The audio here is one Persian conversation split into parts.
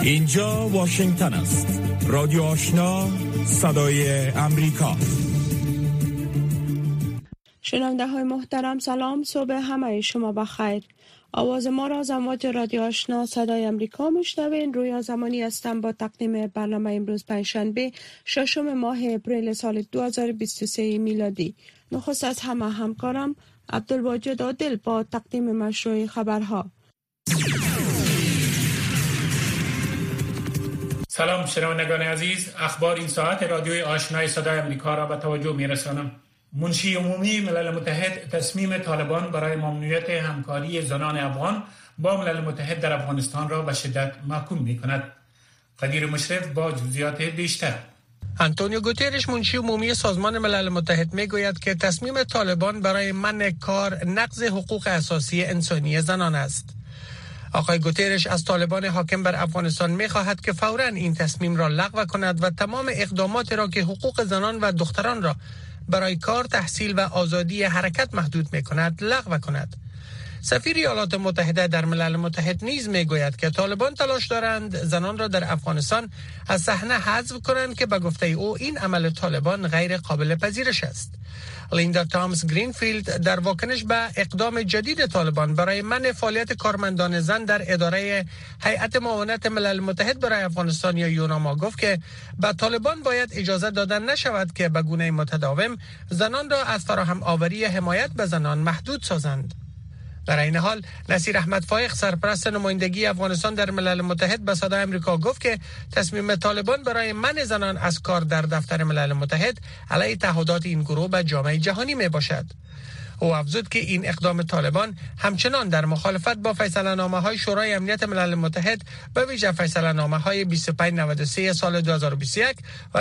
اینجا واشنگتن است. رادیو آشنا، صدای امریکا. شنونده های محترم سلام، صبح همه شما بخیر. آواز ما را از امواج رادیو آشنا صدای امریکا میشنوین. رویا زمانی هستم با تقدیم برنامه امروز پنجشنبه 6 ماه اپریل سال 2023 میلادی. نخست از همه همکارم عبدالواجد عادل با تقدیم مشروع خبرها. سلام شنوندگان عزیز، اخبار این ساعت رادیوی آشنای صدای امریکا را به توجه میرسانم. منشی عمومی ملل متحد تصمیم طالبان برای ممنوعیت همکاری زنان افغان با ملل متحد در افغانستان را به شدت محکوم می‌کند. قدیر مشرف با جزئیات بیشتر. آنتونیو گوترش منشی عمومی سازمان ملل متحد میگوید که تصمیم طالبان برای منع کار نقض حقوق اساسی انسانی زنان است. آقای گوترش از طالبان حاکم بر افغانستان می‌خواهد که فوراً این تصمیم را لغو کند و تمام اقدامات را که حقوق زنان و دختران را برای کار، تحصیل و آزادی حرکت محدود می‌کند لغو کند. سفیر ایالات متحده در ملل متحد نیز میگوید که طالبان تلاش دارند زنان را در افغانستان از صحنه حذف کنند که به گفته او این عمل طالبان غیر قابل پذیرش است. لیندا تامس گرینفیلد در واکنش به اقدام جدید طالبان برای منع فعالیت کارمندان زن در اداره هیئت معاونت ملل متحد برای افغانستان یا یوناما گفت که به طالبان باید اجازه دادن نشود که به گونه متداوم زنان را از فراهم آوری حمایت به زنان محدود سازند. در این حال نصیر احمد فایق سرپرست نمایندگی افغانستان در ملل متحد به صدای امریکا گفت که تصمیم طالبان برای منع زنان از کار در دفتر ملل متحد علیه تعهدات این گروه به جامعه جهانی می باشد. او افزود که این اقدام طالبان همچنان در مخالفت با فیصله‌نامه‌های شورای امنیت ملل متحد به ویژه فیصله‌نامه‌های 2593 سال 2021 و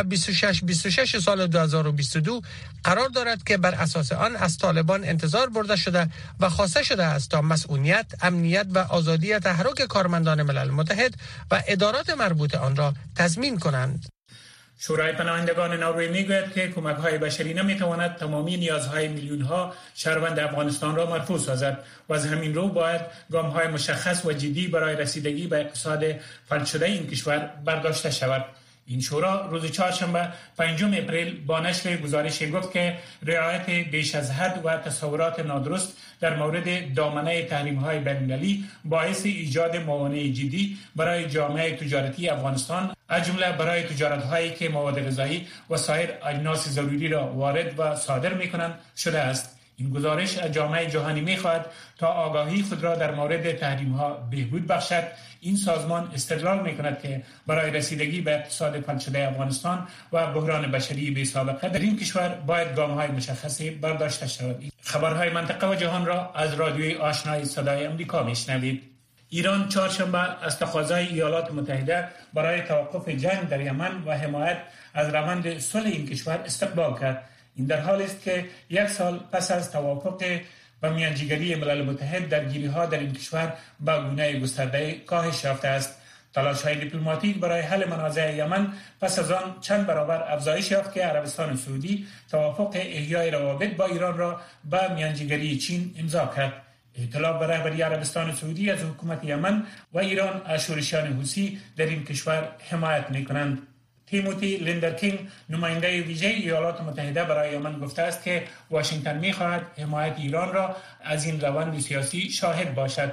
2626 سال 2022 قرار دارد که بر اساس آن از طالبان انتظار برده شده و خواسته شده است تا مسئولیت، امنیت و آزادی تحرک کارمندان ملل متحد و ادارات مربوط آن را تضمین کنند. شورای پناهندگان نروژ میگوید که کمک‌های بشری نمی‌تواند تمامی نیازهای میلیون‌ها شهروند افغانستان را مرفوع سازد و از همین رو باید گام‌های مشخص و جدی برای رسیدگی به اقتصاد فلج شده این کشور برداشته شود. این شورا روز چهارشنبه 5 اپریل با نشر گزارشی گفت که رعایت بیش از حد و تصورات نادرست در مورد دامنه تحریم‌های بین‌المللی باعث ایجاد موانع جدی برای جامعه تجارتی افغانستان، از جمله برای تجارت‌هایی که مواد غذایی و سایر اجناس ضروری را وارد و صادر می‌کنند شده است. این گزارش از جامعه جهانی می‌خواهد تا آگاهی خود را در مورد تحریم‌ها بهبود بخشد. این سازمان استدلال می‌کند که برای رسیدگی به اقتصاد فلج شده افغانستان و بحران بشری بی‌سابقه در این کشور باید گام‌های مشخصی برداشته شود. خبرهای منطقه و جهان را از رادیوی آشنای صدای امریکا میشنوید. ایران چهارشنبه از تقاضای ایالات متحده برای توقف جنگ در یمن و حمایت از روند صلح این کشور استقبال کرد. این در حالی است که یک سال پس از توافق به میانجیگری ملل متحد درگیری‌ها در این کشور به گونه گسترده کاهش یافته است. تلاش‌های دیپلماتیک برای حل منازع یمن پس از آن چند برابر افزایش یافت که عربستان سعودی توافق احیای روابط با ایران را به میانجیگری چین امضا کرد. اطلاع به رهبری عربستان سعودی از حکومت یمن و ایران از شورشیان حوثی در این کشور حمایت می‌کنند. تیموتی لیندرکینگ نماینده ویژه ایالات متحده برای یمن گفته است که واشنگتن می‌خواهد حمایت ایران را از این روند سیاسی شاهد باشد.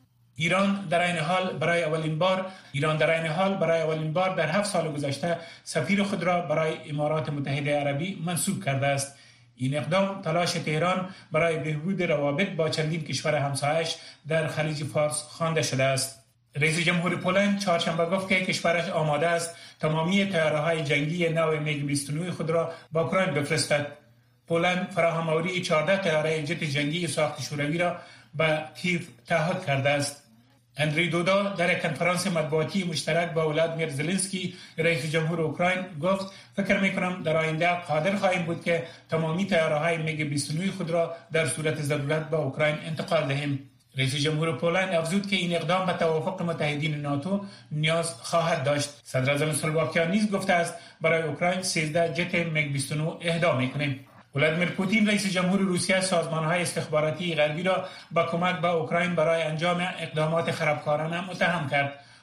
ایران در این حال برای اولین بار در 7 سال گذشته سفیر خود را برای امارات متحده عربی منصوب کرده است. این اقدام تلاش تهران برای بهبود روابط با چندین کشور همسایش در خلیج فارس خوانده شده است. رئیس جمهور پولند چهارشنبه گفت که کشورش آماده است تمامی طیاره‌های جنگی نو میگ 29 خود را با اوکراین بفرستد. پولند فراهم‌آوری 14 طیاره جت جنگی ساخت شوروی را به کیف تعهد کرده است. اندری دودا در کنفرانس مطبوعاتی مشترک با ولادیمیر زلنسکی رئیس جمهور اوکراین گفت فکر می‌کنم در آینده قادر خواهیم بود که تمامی طیاره‌های میگ 29 خود را در صورت ضرورت به اوکراین انتقال دهیم. رئیس جمهور پولند افزود که این اقدام به توافق متحدین ناتو نیاز خواهد داشت. صدر اعظم اسلواکیا نیز گفته است برای اوکراین 13 جت میگ 29 اهدا می‌کنیم. ولادیمیر پوتین رئیس جمهور روسیه سازمان‌های استخباراتی غربی را با کمک به اوکراین برای انجام اقدامات خرابکارانه متهم کرد.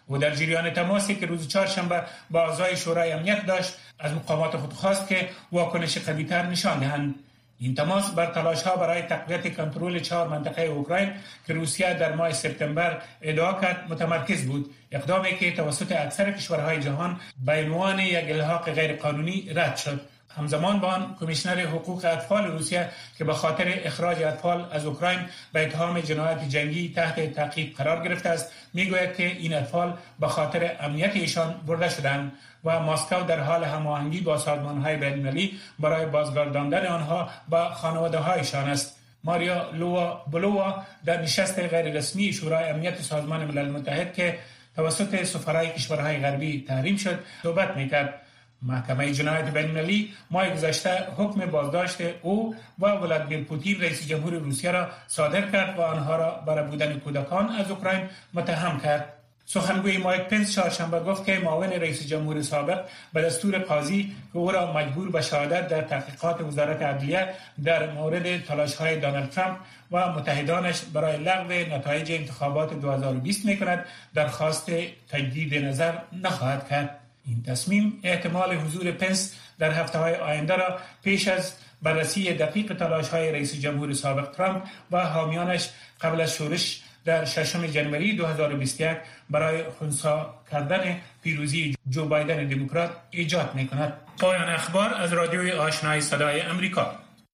و در جریان تماسی که روز چهارشنبه با اعضای شورای امنیت داشت، از مقامات خود خواست که واکنش قوی‌تر نشان دهند. این تماس بر تلاش‌ها برای تقویت کنترل 4 منطقه اوکراین که روسیه در ماه سپتامبر ادعا کرد متمرکز بود، اقدامی که توسط اکثر کشورهای جهان به عنوان یک الحاق غیرقانونی رد شد. همزمان با آن کمیشنر حقوق اطفال روسیه که به خاطر اخراج اطفال از اوکراین به اتهام جنایت جنگی تحت تعقیب قرار گرفته است، میگوید که این اطفال به خاطر امنیت ایشان برده شدند و مسکو در حال هماهنگی با سازمان‌های بین‌المللی برای بازگرداندن آنها به خانواده‌هایشان است. ماریا بلووا در نشست غیر رسمی شورای امنیت سازمان ملل متحد که توسط سفرای کشورهای غربی تحریم شد صحبت می‌کرد. محکمه جنایت بین‌المللی ماه گذشته حکم بازداشت او و ولادیمیر پوتین رئیس جمهور روسیه را صادر کرد و آنها را برای بودن کودکان از اوکراین متهم کرد. سخنگوی مایک پنس چهارشنبه گفت که معاون رئیس جمهور سابق به دستور قاضی که او را مجبور به شهادت در تحقیقات وزارت عدلیه در مورد تلاش‌های دونالد ترامپ و متحدانش برای لغو نتایج انتخابات 2020 می‌کند، درخواست تجدید نظر نخواهد کرد. این تصمیم احتمال حضور پنس در هفته‌های آینده را پیش از بررسی دقیق تلاش‌های رئیس جمهور سابق ترامپ و حامیانش قبل از شورش در 6 جنوری 2021 برای خنثی کردن پیروزی جو بایدن دموکرات ایجاد می‌کند. پایان اخبار از رادیوی آشنای صدای امریکا.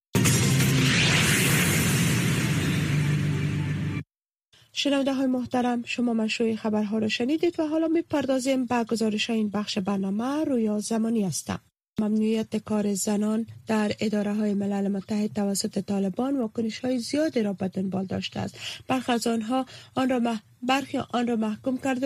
شنونده های محترم، شما مشروع خبرها را شنیدید و حالا می‌پردازیم به گزارش این بخش برنامه. رویا زمانی هستم. ممنوعیت کار زنان در اداره های ملل متحد توسط طالبان واکنش های زیادی را به دنبال داشته است. برخی آن را محکوم کرده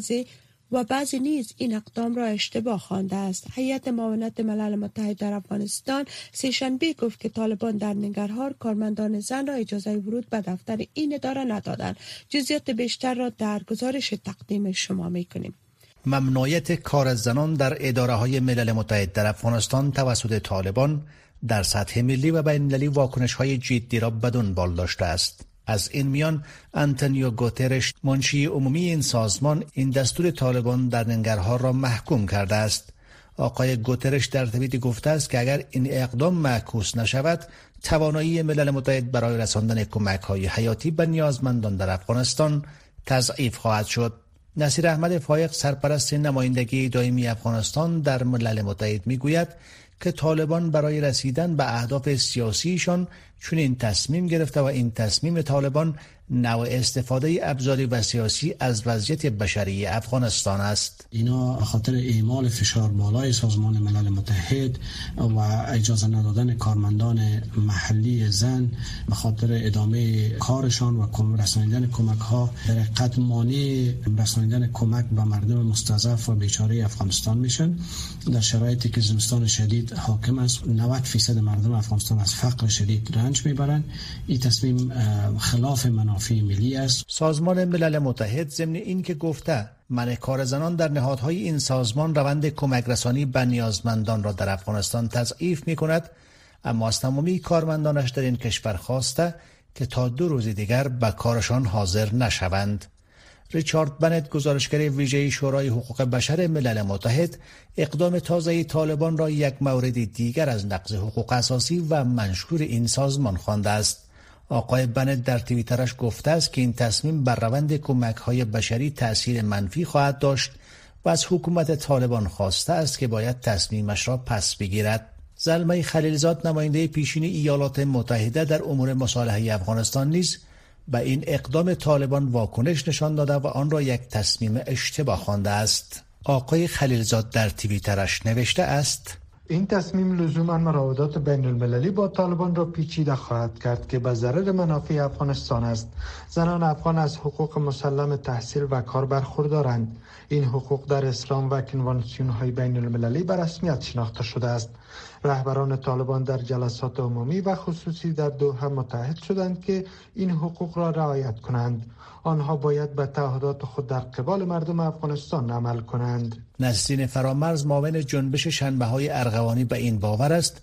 و بعضی نیز این اقدام را اشتباه خوانده است. هیئت معاونت ملل متحد در افغانستان سه‌شنبه گفت که طالبان در ننگرهار کارمندان زن را اجازه ورود به دفتر این اداره ندادند. جزئیات بیشتر را در گزارش تقدیم شما می‌کنیم. ممنوعیت کار زنان در اداره های ملل متحد در افغانستان توسط طالبان در سطح ملی و بین‌المللی واکنش های جدی را به دنبال داشته است. از این میان آنتونیو گوترش منشی عمومی این سازمان این دستور طالبان در ننگرهار را محکوم کرده است. آقای گوترش در توییتی گفته است که اگر این اقدام معکوس نشود، توانایی ملل متحد برای رساندن کمک‌های حیاتی به نیازمندان در افغانستان تضعیف خواهد شد. نصیر احمد فایق سرپرست نمایندگی دائمی افغانستان در ملل متحد میگوید که طالبان برای رسیدن به اهداف سیاسیشان چنین تصمیم گرفته و این تصمیم طالبان نوع استفاده ابزاری و سیاسی از وضعیت بشری افغانستان است. اینا خاطر اعمال فشار بالای سازمان ملل متحد و اجازه ندادن کارمندان محلی زن به خاطر ادامه کارشان و رسانیدن کمک ها در حقیقت مانع رسانیدن کمک به مردم مستضعف و بیچاره افغانستان میشن. در شرایطی که زمستان شدید حاکم است، 90% مردم افغانستان از فقر شدید رنج میبرند. این تصمیم خلاف منافع ملی است. سازمان ملل متحد ضمن این که گفته منع کار زنان در نهادهای این سازمان روند کمک رسانی به نیازمندان را در افغانستان تضعیف می کند، اما از تمامی کارمندانش در این کشور خواسته که تا 2 روز دیگر به کارشان حاضر نشوند. ریچارد بنت، گزارشگر ویژه شورای حقوق بشر ملل متحد، اقدام تازه طالبان را یک مورد دیگر از نقض حقوق اساسی و منشور این سازمان خوانده است. آقای بنت در توییترش گفته است که این تصمیم بر روند کمک‌های بشری تأثیر منفی خواهد داشت و از حکومت طالبان خواسته است که باید تصمیمش را پس بگیرد. زلمه خلیلزاد، نماینده پیشین ایالات متحده در امور مصالحه افغانستان، نیز به این اقدام طالبان واکنش نشان داده و آن را یک تصمیم اشتباه خوانده است. آقای خلیلزاد در توییترش نوشته است: این تصمیم لزوما مراودات بین المللی با طالبان را پیچیده خواهد کرد که به ضرر منافع افغانستان است. زنان افغان از حقوق مسلم تحصیل و کار برخوردارند. این حقوق در اسلام و کنوانسیون‌های بین المللی به رسمیت شناخته شده است. رهبران طالبان در جلسات عمومی و خصوصی در دوحه متحد شدند که این حقوق را رعایت کنند. آنها باید به تعهدات خود در قبال مردم افغانستان عمل کنند. نسرین فرامرز، معاون جنبش شنبه‌های ارغوانی، به این باور است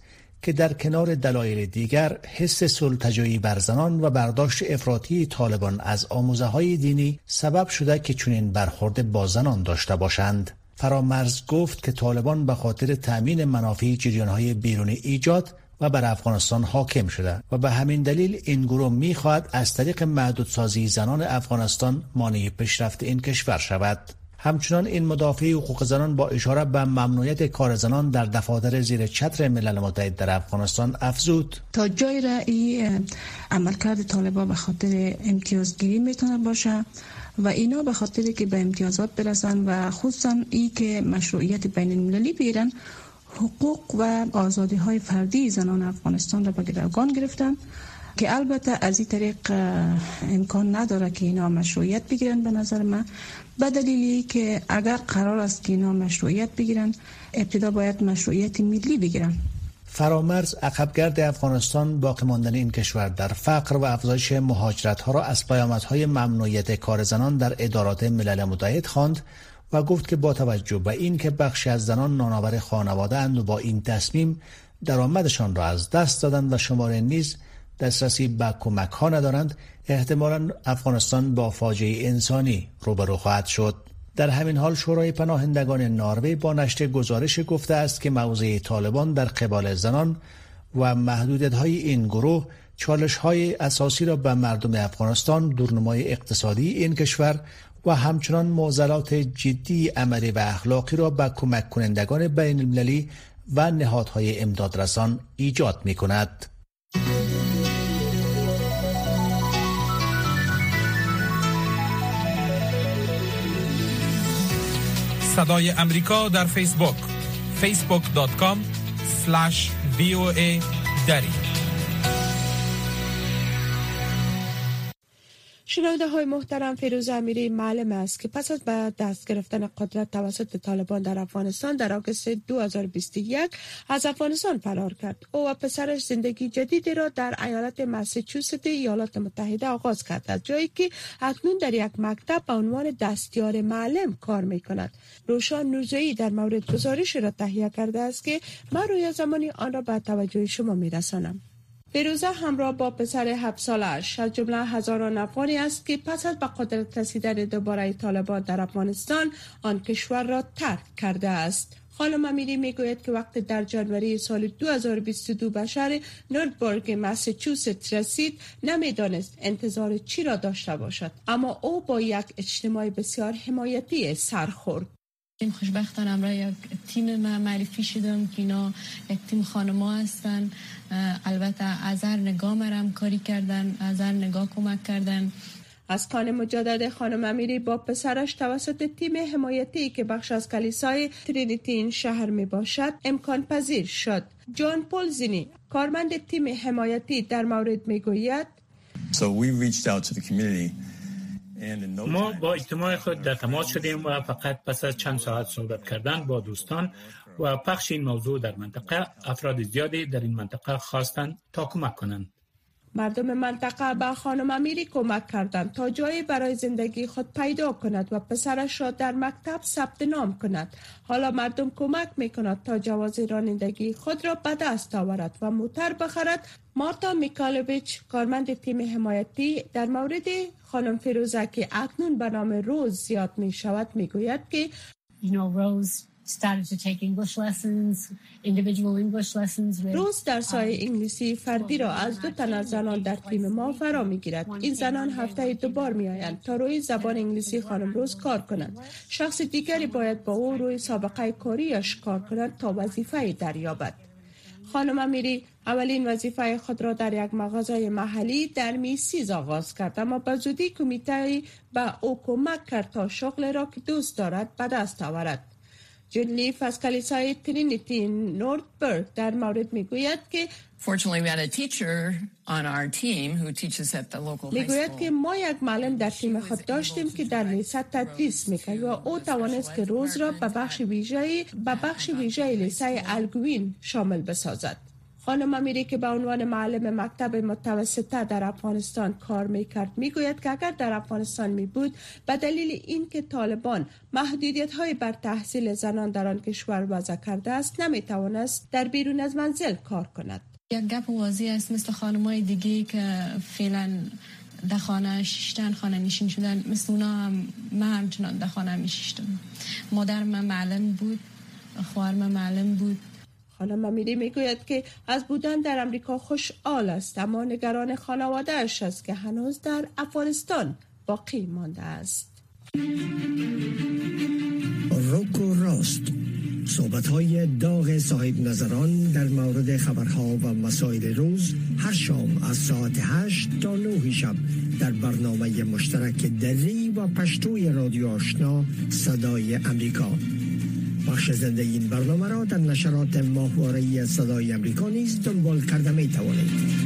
که در کنار دلایل دیگر حس سلطه‌جویی بر زنان و برداشت افراطی طالبان از آموزه‌های دینی سبب شده که چنین برخورد با زنان داشته باشند. فرامرز گفت که طالبان به خاطر تأمین منافع جریان‌های بیرونی ایجاد و بر افغانستان حاکم شده و به همین دلیل این گروه می‌خواهد از طریق محدودسازی زنان افغانستان مانع پیشرفت این کشور شود. همچنان این مدافع حقوق زنان با اشاره به ممنوعیت کار زنان در دفاتر زیر چتر ملل متحد در افغانستان افزود: تا جای رأی عملکرد طالبان به خاطر امتیازگیری میتونه باشه و اینا به خاطر که به امتیازات برسن و خصوصا ای که مشروعیت بین المللی بگیرن، حقوق و آزادی های فردی زنان افغانستان را به گروگان گرفتن که البته از این طریق امکان نداره که اینا مشروعیت بگیرن. به نظر من به دلیلی که اگر قرار است که اینا مشروعیت بگیرن، ابتدا باید مشروعیت ملی بگیرن. فرامرز عقبگرد افغانستان باقی ماندن این کشور در فقر و افزایش مهاجرت‌ها را از پیامدهای ممنوعیت کار زنان در ادارات ملل متحد خواند و گفت که با توجه به این که بخشی از زنان نانآور خانواده اند و با این تصمیم درآمدشان را از دست دادند و شمار نیز دسترسی به کمک‌ها ندارند، احتمالاً افغانستان با فاجعه انسانی روبرو خواهد شد. در همین حال شورای پناهندگان نروژ با نشر گزارش گفته است که موضع طالبان در قبال زنان و محدودیت‌های این گروه چالش‌های اساسی را به مردم افغانستان، دورنمای اقتصادی این کشور و همچنان معضلات جدی عملی و اخلاقی را به کمک کنندگان بین المللی و نهادهای امدادرسان ایجاد می‌کند. صدای امریکا در فیسبوک facebook.com/VOA دری. شنونده های محترم، فیروز امیری معلم است که پس از به دست گرفتن قدرت توسط طالبان در افغانستان در آگوست 2021 از افغانستان فرار کرد. او و پسرش زندگی جدیدی را در ایالت ماساچوست ایالات متحده آغاز کرد، از جایی که اکنون در یک مکتب به عنوان دستیار معلم کار می کند. روشان نورزایی در مورد گزارش را تهیه کرده است که من روی زمانی آن را به توجه شما می رسانم. فیروزه همراه با پسر 7 سالش از جمله هزاران افغانی است که پس از به قدرت رسیدن دوباره طالبان در افغانستان آن کشور را ترک کرده است. خانم امیری میگوید که وقتی در جنوری سال 2022 به شهر نورتبورگ ماساچوست رسید، نمیدانست انتظار چی را داشته باشد، اما او با یک اجتماع بسیار حمایتی سر خورد. خوشبختانه همراه یک تیم معرفی شدم که اینا یک تیم خانما هستن. البته از هر نگاه مرا کاری کردن، از هر نگاه کمک کردن. از کان مجدد خانم امیری با پسرش توسط تیم حمایتی که بخش از کلیسای ترینیتی این شهر می باشد امکان پذیر شد. جان پول زینی، کارمند تیم حمایتی، در مورد می گوید: ما با اجتماع خود در تماس شدیم و فقط پس از چند ساعت صحبت کردن با دوستان و پخش این موضوع در منطقه، افراد زیادی در این منطقه خواستند تا کمک کنند. مردم منطقه به خانم امیری کمک کردند تا جایی برای زندگی خود پیدا کند و پسرش را در مکتب ثبت نام کند. حالا مردم کمک میکند تا جواز رانندگی خود را به دست آورد و موتر بخرد. مارتا میکالویچ، کارمند تیم حمایتی، در مورد خانم فیروزه که اکنون به نام روز زیاد می شود میگوید که روز درس‌های انگلیسی فردی را از 2 تن از زنان در تیم ما فرا میگیرد. این زنان هفته 2 بار می آیند تا روی زبان انگلیسی خانم روز کار کنند. شخص دیگری باید با او روی سابقه کاریش کار کند تا وظیفه دریابد. خانم امیری اولین وظیفه خود را در یک مغازه محلی در میسیز آغاز کرد، اما به زودی کمیته به او کمک کرد تا شغل را که دوست دارد به دست آورد. جون لیف از کلیسای ترینیتی نورتبورگ در مورد میگوید که میگوید که ما یک معلم در تیم خود داشتیم که در لیسه تدریس میکرد و او توانست که روز را به بخش ویژه لیسه الگوین شامل بسازد. خانم امیری که به عنوان معلم مکتب متوسطه در افغانستان کار میکرد میگوید که اگر در افغانستان می بود به دلیل اینکه طالبان محدودیت‌های بر تحصیل زنان در آن کشور وضع کرده است نمیتوانست در بیرون از منزل کار کند. یک گپ واضح است مثل خانم‌های دیگه که فعلا در خانه شیشتن، خانه نشین شدن، مثل اونا هم من همچنان در خانه میشیشتم. مادر من معلم بود، خواهر من معلم بود. خانم امیری میگوید که از بودن در امریکا خوشحال است، اما نگران خانواده اش است که هنوز در افغانستان باقی مانده است. روک و راست، صحبت‌های داغ صاحب نظران در مورد خبرها و مسائل روز هر شام از ساعت 8 تا 9 شب در برنامه مشترک دری و پشتوی رادیو آشنا صدای امریکا. بخش زنده این برنامه را در نشرات ماهواره‌ای صدای امریکا نیز دنبال کرده می توانید.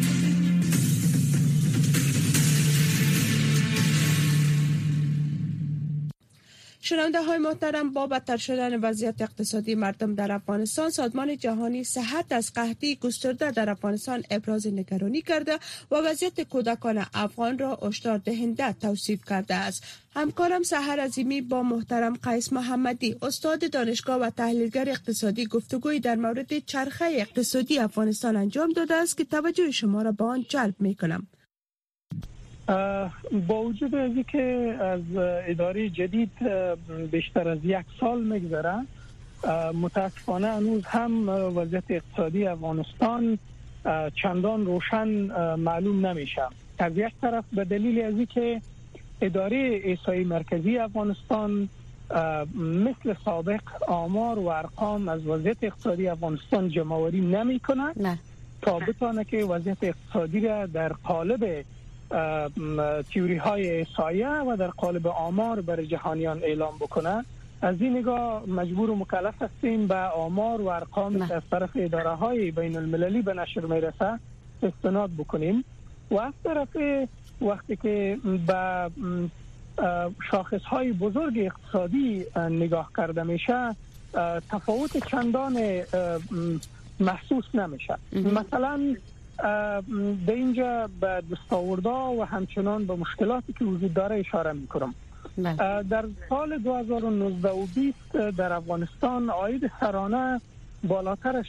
شنونده های محترم، با بدتر شدن وضعیت اقتصادی مردم در افغانستان، سازمان جهانی صحت از قحطی گسترده در افغانستان ابراز نگرانی کرده و وضعیت کودکان افغان را هشدار دهنده توصیف کرده است. همکارم سحر عظیمی با محترم قیس محمدی، استاد دانشگاه و تحلیلگر اقتصادی، گفتگوی در مورد چرخه اقتصادی افغانستان انجام داده است که توجه شما را به آن جلب می‌کنم. با وجود از اینکه از اداره جدید بیشتر از 1 سال میگذره، متاسفانه هنوز هم وضعیت اقتصادی افغانستان چندان روشن معلوم نمیشه. از یک طرف به دلیل از اینکه اداره احصایی مرکزی افغانستان مثل سابق آمار و ارقام از وضعیت اقتصادی افغانستان جمع‌آوری نمیکنه تا بتونه که وضعیت اقتصادی را در قالب تئوری های احصایه و در قالب آمار برای جهانیان اعلام بکنه. از این نگاه مجبور و مکلف هستیم به آمار و ارقام از طرف اداره های بین المللی به نشر میرسه استناد بکنیم و از طرف وقتی که به شاخص های بزرگ اقتصادی نگاه کرده میشه تفاوت چندان محسوس نمیشه. مثلا به اینجا به دستاوردها و همچنان به مشکلاتی که وجود داره اشاره میکنم. در سال 2019 و 20 در افغانستان عاید سرانه بالاتر از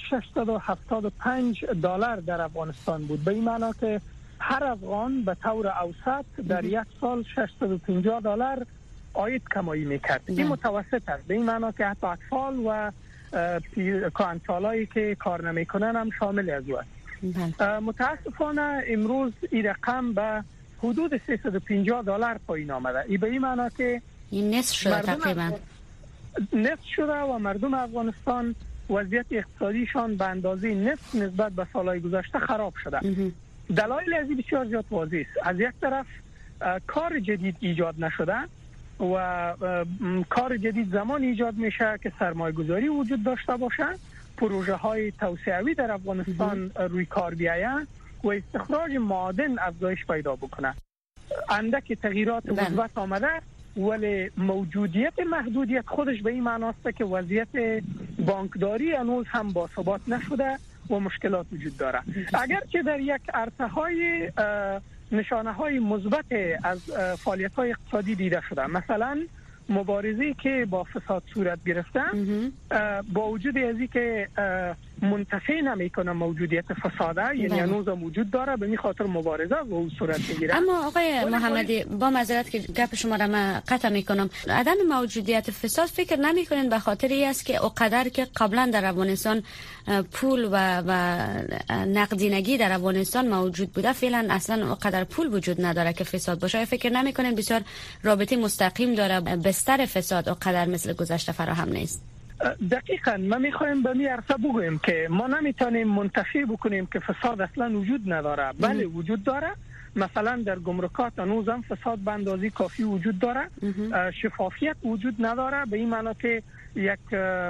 $675 در افغانستان بود. به این معنی که هر افغان به طور اوسط در یک سال $650 عاید کمایی میکرد. این متوسط است. به این معنی که حتی اطفال و کانتالایی که کار نمیکنن هم شامل از او است. متاسفانه امروز این رقم به حدود $350 پایین آمده. این به این معنی که این نصف شده تقریبا. نصف شده و مردم افغانستان وضعیت اقتصادیشان به اندازه نصف نسبت به سالهای گذشته خراب شده. دلایل از این بسیار زیاد واضح است. از یک طرف کار جدید ایجاد نشده و کار جدید زمان ایجاد میشه که سرمایه گذاری وجود داشته باشه، پروژه های توسعوی در افغانستان روی کار بیاید و استخراج معادن افزایش پیدا بکنه. اندک تغییرات مثبت آمده ولی موجودیت محدودیت خودش به این معنی است که وضعیت بانکداری هنوز هم باثبات نشده و مشکلات وجود داره. اگرچه در یک عرصه های نشانه های مثبت از فعالیت های اقتصادی دیده شده، مثلا مبارزه‌ای که با فساد صورت گرفته با وجود از اینکه منتفی نمیکنه موجودیت فساده، یعنی هنوز وجود داره، به این خاطر مبارزه و او صورت میگیره. اما آقای محمدی، با معذرت که گپ شما را من قطع میکنم، عدم موجودیت فساد فکر نمیکنین به خاطر این است که اونقدر که قبلا در افغانستان پول و نقدینگی در افغانستان موجود بوده، فعلا اصلا اونقدر پول وجود نداره که فساد باشه؟ فکر نمیکنین بسیار رابطه مستقیم داره، بستر فساد اونقدر مثل گذشته فراهم نیست؟ دقیقاً ما میخوایم به این عرصه بگویم که ما نمیتونیم منتفی بکنیم که فساد اصلا وجود نداره. بله وجود داره. مثلا در گمرکات هنوز هم فساد به اندازه کافی وجود داره. شفافیت وجود نداره، به این معنی که یک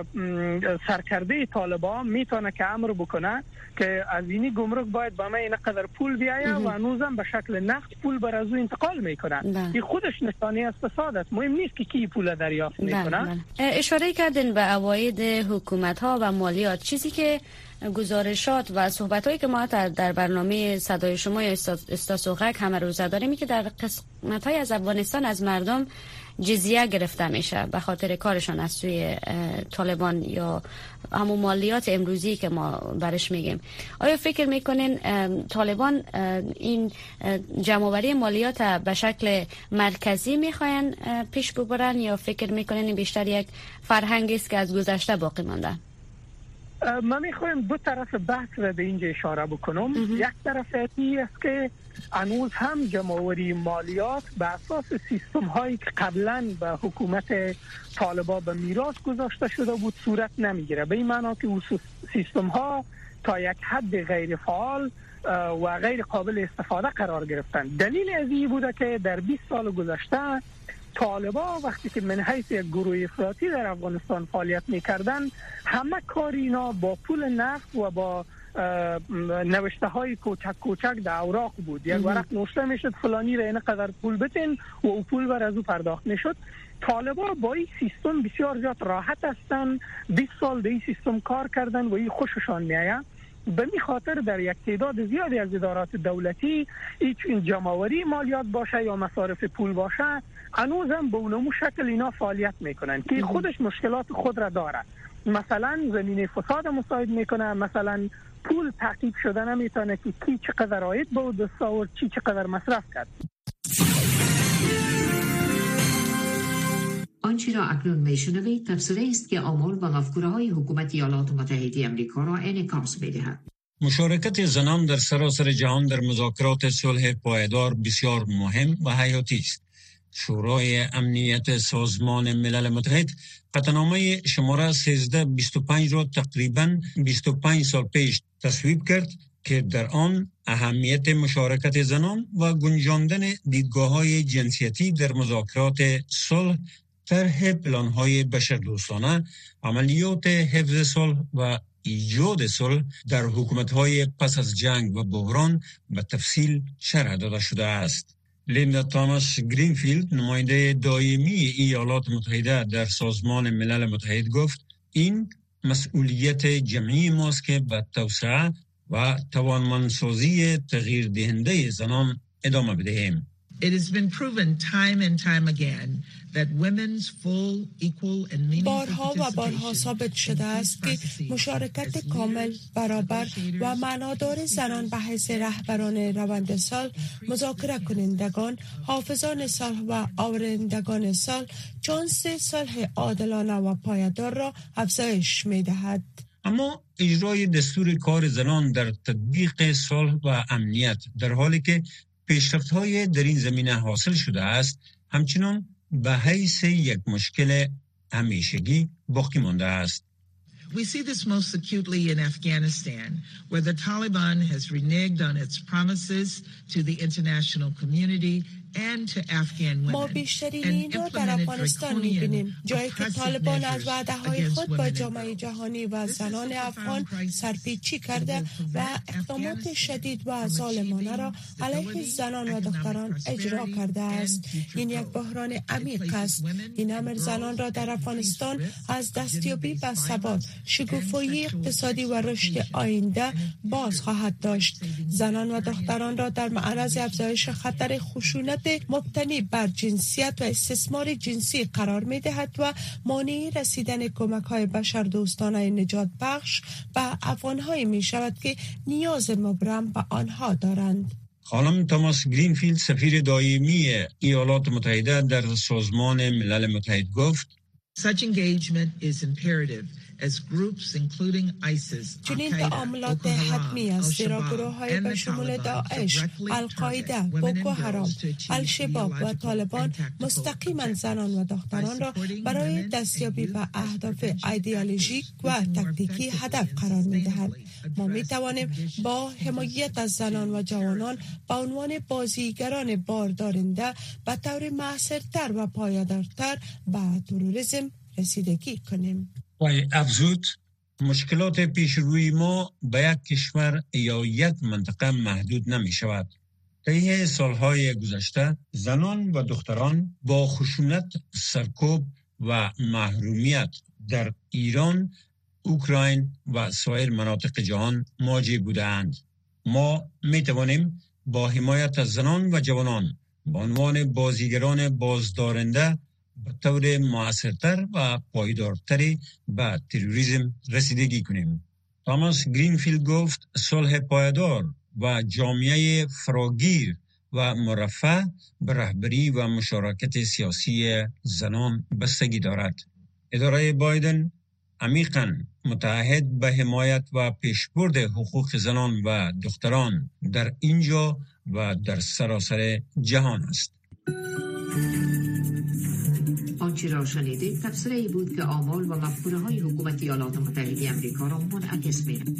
سرکرده طالبان میتونه که امر بکنه که از اینی گمرک باید با من اینقدر پول بیایه و هنوزم به شکل نقد پول بر از او انتقال میکنه. این خودش نشانه از فساد است. مهم نیست که کی پول دریافت میکنه. اشاره کردین به عواید حکومت ها و مالیات، چیزی که گزارشات و صحبت‌هایی که ما در برنامه صدای شما یا استاسوغک همه روزه داریم که در قسمت‌های از افغانستان از مردم جزیه گرفته میشه به خاطر کارشان از سوی طالبان یا همون مالیات امروزی که ما برش میگیم. آیا فکر میکنین طالبان این جمع‌آوری مالیات به شکل مرکزی میخواین پیش ببرن یا فکر میکنین این بیشتر یک فرهنگی است که از گذشته باقی مانده؟ من میخوایم دو طرف بحث را به اینجا اشاره بکنم. یک طرف این است که هنوز هم جمع‌آوری مالیات به اساس سیستم هایی که قبلا به حکومت طالبان به میراث گذاشته شده بود صورت نمیگیره، به این معنا که سیستم ها تا یک حد غیر فعال و غیر قابل استفاده قرار گرفتن. دلیل از این بوده که در 20 سال گذشته طالبان وقتی که من حیث یک گروه افراطی در افغانستان فعالیت میکردن، همه کار اینا با پول نقد و با نوشته های کوچک در اوراق بود. یک ورق نوشته میشد فلانی را اینقدر پول بتین و او پول بر از او پرداخت میشد. طالبان با این سیستم بسیار زیاد راحت هستن، 20 سال در این سیستم کار کردن و این خوششان میآید. به می خاطر در یک تعداد زیادی از ادارات دولتی این جمع‌آوری مالیات باشه یا مصارف پول باشه هنوز هم به اونمو شکل اینا فعالیت میکنن که خودش مشکلات خود را داره. مثلا زمینه فساد مساعد میکنه، مثلا پول تعقیب شده نمیتونه که کی چقدر عاید به دست آورد، چی چقدر مصرف کرد. آنچه را اکنون میشنوید تفسیری است که آمار و مفکوره‌های حکومت ایالات متحده آمریکا را انعکاس می‌دهد. مشارکت زنان در سراسر جهان در مذاکرات صلح پایدار بسیار مهم و حیاتی است. شورای امنیت سازمان ملل متحد قطعنامه شماره 1325 را تقریباً 25 سال پیش تصویب کرد که در آن اهمیت مشارکت زنان و گنجاندن دیدگاه‌های جنسیتی در مذاکرات صلح، طرح پلان‌های بشردوستانه، عملیات حفظ صلح و ایجاد صلح در حکومت‌های پس از جنگ و بحران به تفصیل شرح داده شده است. لیندا تاماس گرینفیلد، نماینده دائمی ایالات متحده در سازمان ملل متحد گفت این مسئولیت جمعی ماست که به توسعه و توانمندسازی تغییر دهنده زنان ادامه بدهیم. It has been proven time and time again that women's full, equal and meaningful بارها و بارها ثابت شده است که مشارکت کامل، برابر و معنادار زنان به حیث رهبران روند صلح، مذاکره کنندگان، حافظان صلح و آورندگان صلح، چانس صلح عادلانه و پایدار را افزایش می‌دهد. اما اجرای دستور کار زنان در تطبیق صلح و امنیت در حالی که پیشرفت‌های در این زمینه حاصل شده است، همچنان به حیث یک مشکل همیشگی باقی مانده است. We see this most acutely in Afghanistan, where the Taliban has reneged on its promises to the international community and to Afghan women. ما بیشترین این را در افغانستان می‌بینیم، جایی که طالبان از وعده‌های خود با جامعه جهانی و زنان افغان سرپیچی کرده و اقدامات شدید و ظالمانه را علیه زنان و دختران اجرا کرده است. این یک بحران عمیق است. این امر زنان را در افغانستان از دستیابی به ثبات، شکوفایی اقتصادی و رشد آینده باز خواهد داشت. زنان و دختران را در معرض افزایش خطر خشونت مبتنی بر جنسیت و استثمار جنسی قرار می دهد و مانع رسیدن کمک های بشردوستانه نجات بخش به افغان‌های می شود که نیاز مبرم به آنها دارند. خانم تاماس گرینفیلد، سفیر دائمی ایالات متحده در سازمان ملل متحد گفت Such engagement is imperative as groups including ISIS, چنین تعاملات حتمی است، زیرا گروه‌های به شمول داعش، القاعده، بوکو حرام، الشباب و طالبان مستقیما زنان و دختران را برای دستیابی به اهداف ایدئولوژیک و تاکتیکی هدف قرار می‌دهند. ما می‌توانیم با حمایت از زنان و جوانان به عنوان بازیگران باردارنده به طور مؤثرتر و پایدارتر به تروریسم رسیدگی کنیم. و افزود مشکلات پیش روی ما به یک کشور یا یک منطقه محدود نمی شود. طی سالهای گذشته زنان و دختران با خشونت، سرکوب و محرومیت در ایران اوکراین و سایر مناطق جهان مواجه بودند. ما می توانیم با حمایت از زنان و جوانان به عنوان بازیگران بازدارنده به طور مؤثرتر و پایدارتری به تروریسم رسیدگی کنیم. تاماس گرینفیلد گفت صلح پایدار و جامعه فراگیر و مرفه به رهبری و مشارکت سیاسی زنان بستگی دارد. اداره بایدن عمیقاً متعهد به حمایت و پیشبرد حقوق زنان و دختران در اینجا و در سراسر جهان است. آنچه را شنیدید تفسیری بود که آمال و مفکوره‌های حکومت ایالات متحده آمریکا را منعکس می‌کند.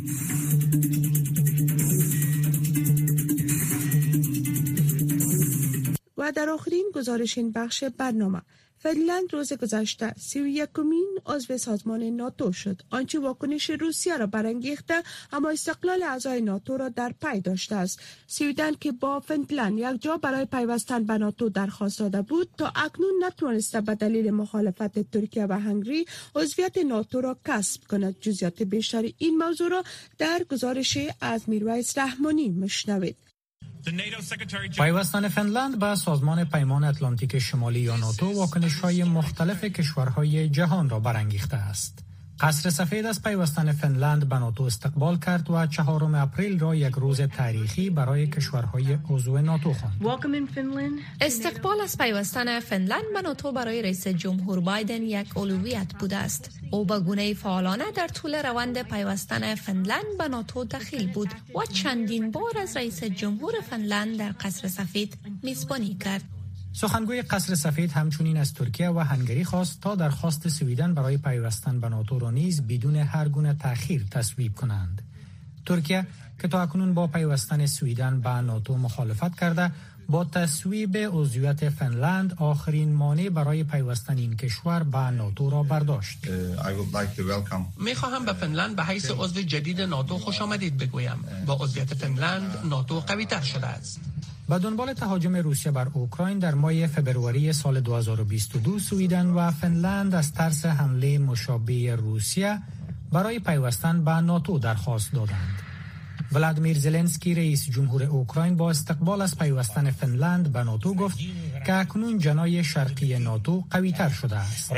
و در آخرین گزارش این بخش برنامه، فنلند روز گذشته 31مین عضو سازمان ناتو شد، آنچه واکنش روسیه را برانگیخته اما استقلال اعضای ناتو را در پی داشته است. سویدن که با فنلند یک جا برای پیوستن به ناتو درخواست داده بود، تا اکنون نتوانسته به دلیل مخالفت ترکیه و هنگری عضویت ناتو را کسب کند. جزئیات بیشتر این موضوع را در گزارش از میرویس رحمانی میشنوید. پیوستن فنلند به سازمان پیمان اتلانتیک شمالی یا ناتو واکنش‌های مختلف کشورهای جهان را برانگیخته است. قصر سفید از پیوستن فنلند به ناتو استقبال کرد و 4 اپریل را یک روز تاریخی برای کشورهای عضو ناتو خواند. استقبال از پیوستن فنلند به ناتو برای رئیس جمهور بایدن یک اولویت بوده است. او به گونه فعالانه در طول روند پیوستن فنلند به ناتو دخیل بود و چندین بار از رئیس جمهور فنلند در قصر سفید میزبانی کرد. سخنگوی قصر سفید همچنین از ترکیه و هنگری خواست تا درخواست سویدن برای پیوستن به ناتو را نیز بدون هر گونه تأخیر تصویب کنند. ترکیه که تا اکنون با پیوستن سویدن به ناتو مخالفت کرده، با تصویب عضویت فنلند آخرین مانع برای پیوستن این کشور به ناتو را برداشت. می‌خواهم به فنلند به حیث عضو جدید ناتو خوش آمدید بگویم. با عضویت فنلند ناتو قوی‌تر شده است. به دنبال تهاجم روسیه بر اوکراین در ماه فبروری سال 2022 سویدن و فنلند از ترس حمله مشابه روسیه برای پیوستن به ناتو درخواست دادند. ولادیمیر زلنسکی رئیس جمهور اوکراین با استقبال از پیوستن فنلند به ناتو گفت که اکنون جناح شرقی ناتو قوی‌تر شده است.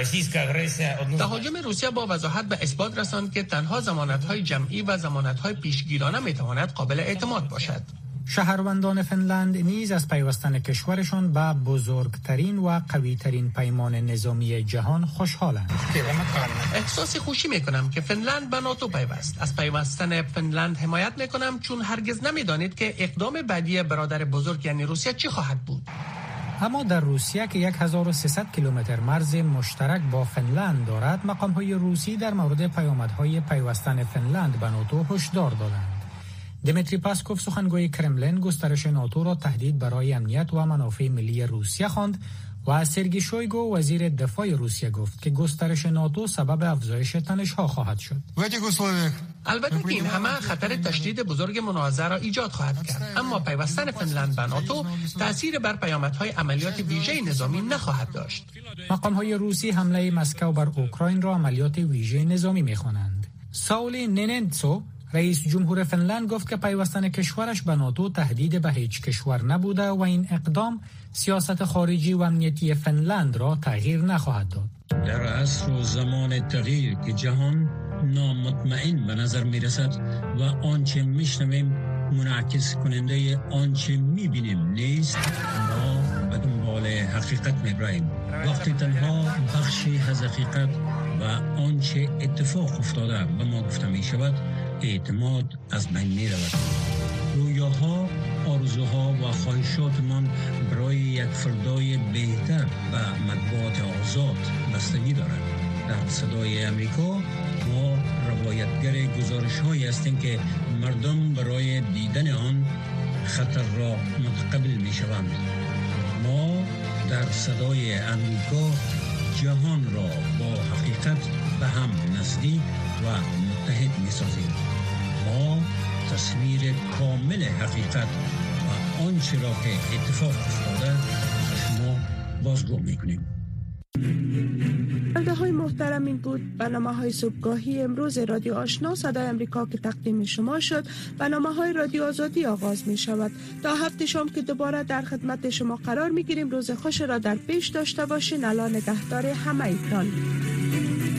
تهاجم روسیه با وضاحت به اثبات رساند که تنها ضمانت‌های جمعی و ضمانت‌های پیشگیرانه می‌تواند قابل اعتماد باشد. شهروندان فنلند نیز از پیوستن کشورشان به بزرگترین و قویترین پیمان نظامی جهان خوشحالند. احساس خوشی میکنم که فنلند به ناتو پیوست. از پیوستن فنلند حمایت میکنم، چون هرگز نمیدانید که اقدام بعدی برادر بزرگ یعنی روسیه چی خواهد بود. اما در روسیه که 1300 کیلومتر مرز مشترک با فنلند دارد، مقام‌های روسی در مورد پیامدهای پیوستن فنلند به ناتو هشدار دادند. دمیتری پاسکوف سخنگوی کرملین گسترش ناتو را تهدید برای امنیت و منافع ملی روسیه خواند و سرگئی شویگو وزیر دفاع روسیه گفت که گسترش ناتو سبب افزایش تنش‌ها خواهد شد. البته که این همه خطر تشدید بزرگ منازعه را ایجاد خواهد کرد، اما پیوستن فنلند به ناتو تأثیر بر پیامدهای عملیات ویژه نظامی نخواهد داشت. مقام‌های روسی حمله مسکو بر اوکراین را عملیات ویژه نظامی می‌خوانند. ساولی نیننتسو رئیس جمهور فنلند گفت که پیوستن کشورش به ناتو تهدید به هیچ کشور نبوده و این اقدام سیاست خارجی و امنیتی فنلند را تغییر نخواهد داد. در عصر و زمان تغییر که جهان نامطمئن به نظر می رسد و آنچه می شنویم منعکس کننده آنچه می بینیم نیست، ما به دنبال حقیقت می بریم. وقتی تنها بخشی از حقیقت و آنچه اتفاق افتاده به ما گفته می شود، اعتماد از بین می رود. رویاها، آرزوها و خواهشاتمان برای یک فردای بهتر و مطبوعات آزاد بستگی دارد. در صدای امریکا ما روایتگر گزارش‌هایی هستیم که مردم برای دیدن آن خطر را متقبل می شوند. ما در صدای امریکا جهان را با حقیقت به هم نزدیک و متحد می سازیم. ما تصویر کامل حقیقت و آنچه را که اتفاق افتاده شما بازگو می کنیم. شنونده های محترم، این بود برنامه‌های صبحگاهی امروز رادیو آشنا صدای امریکا که تقدیم شما شد. برنامه‌های رادیو آزادی آغاز می شود. تا هفته شام که دوباره در خدمت شما قرار می گیریم. روز خوش را در پیش داشته باشین. الله نگهدار همه ایتان.